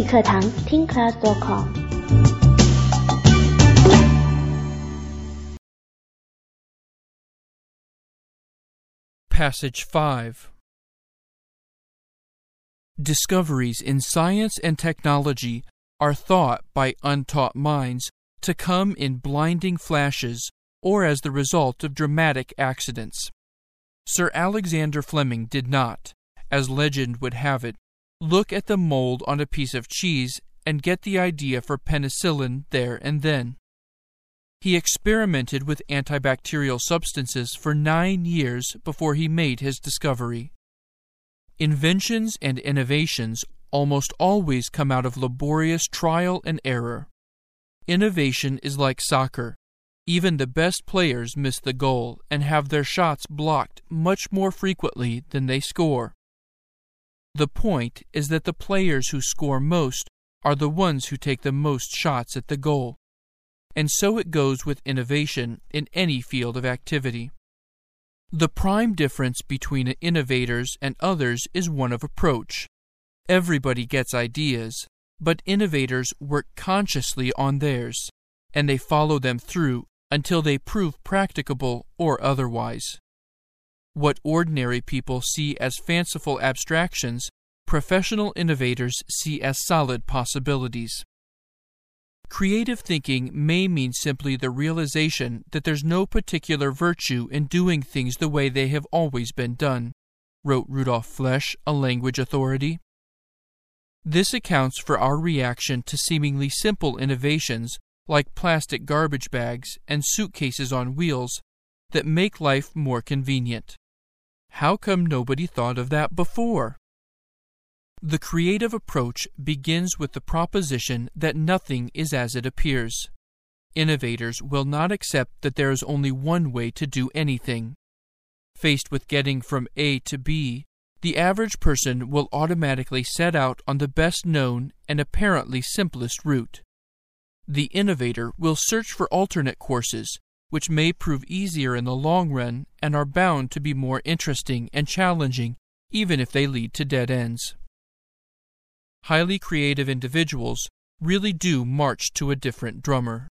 语课堂听 class.com。 Passage 5. Discoveries in science and technology are thought by untaught minds to come in blinding flashes or as the result of dramatic accidents. Sir Alexander Fleming did not, as legend would have it, look at the mold on a piece of cheese and get the idea for penicillin there and then. He experimented with antibacterial substances for 9 years before he made his discovery. Inventions and innovations almost always come out of laborious trial and error. Innovation is like soccer. Even the best players miss the goal and have their shots blocked much more frequently than they score. The point is that the players who score most are the ones who take the most shots at the goal. And so it goes with innovation in any field of activity. The prime difference between innovators and others is one of approach. Everybody gets ideas, but innovators work consciously on theirs, and they follow them through until they prove practicable or otherwise. What ordinary people see as fanciful abstractions, professional innovators see as solid possibilities. Creative thinking may mean simply the realization that there's no particular virtue in doing things the way they have always been done, wrote Rudolf Flesch, a language authority. This accounts for our reaction to seemingly simple innovations like plastic garbage bags and suitcases on wheels that make life more convenient. How come nobody thought of that before? The creative approach begins with the proposition that nothing is as it appears. Innovators will not accept that there is only one way to do anything. Faced with getting from A to B, the average person will automatically set out on the best known and apparently simplest route. The innovator will search for alternate courses, which may prove easier in the long run and are bound to be more interesting and challenging, even if they lead to dead ends. Highly creative individuals really do march to a different drummer.